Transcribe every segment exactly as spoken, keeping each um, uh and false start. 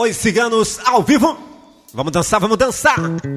Os Ciganos ao vivo. Vamos dançar, vamos dançar.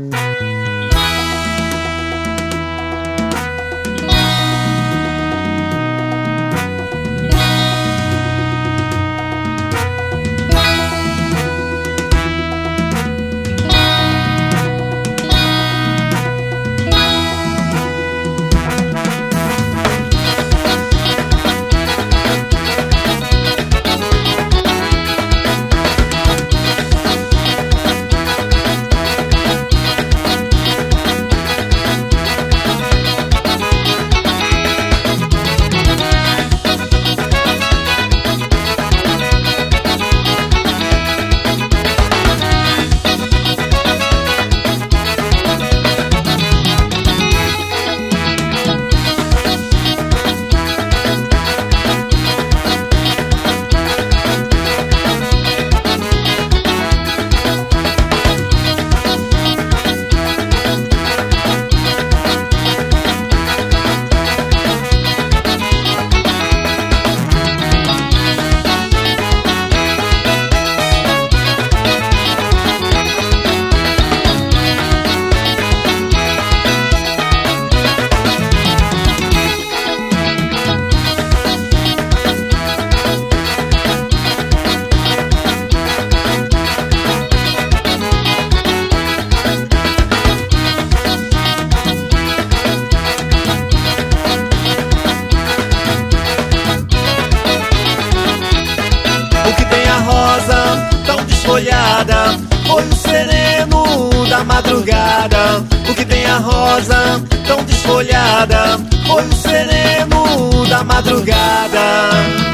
Foi o sereno da madrugada. O que tem a rosa tão desfolhada foi o sereno da madrugada.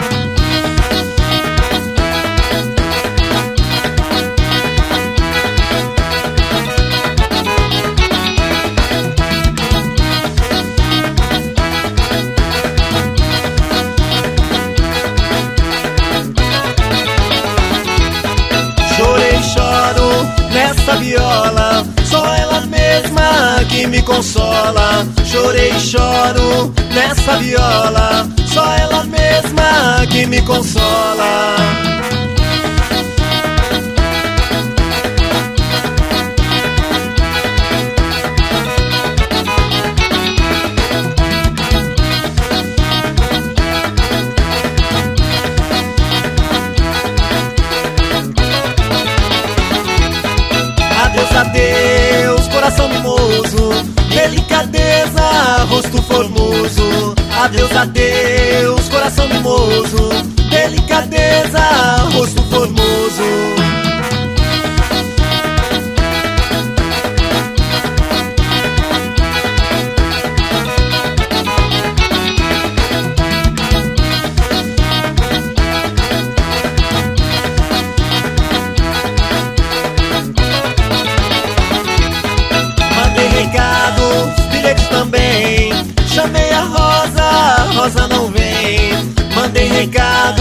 Nessa viola, só ela mesma que me consola. Chorei e choro nessa viola, só ela mesma que me consola. Adeus, coração mimoso, delicadeza, rosto formoso. Adeus, adeus, coração mimoso, delicadeza, rosto formoso. Também chamei a Rosa, a Rosa não vem. Mandei recado,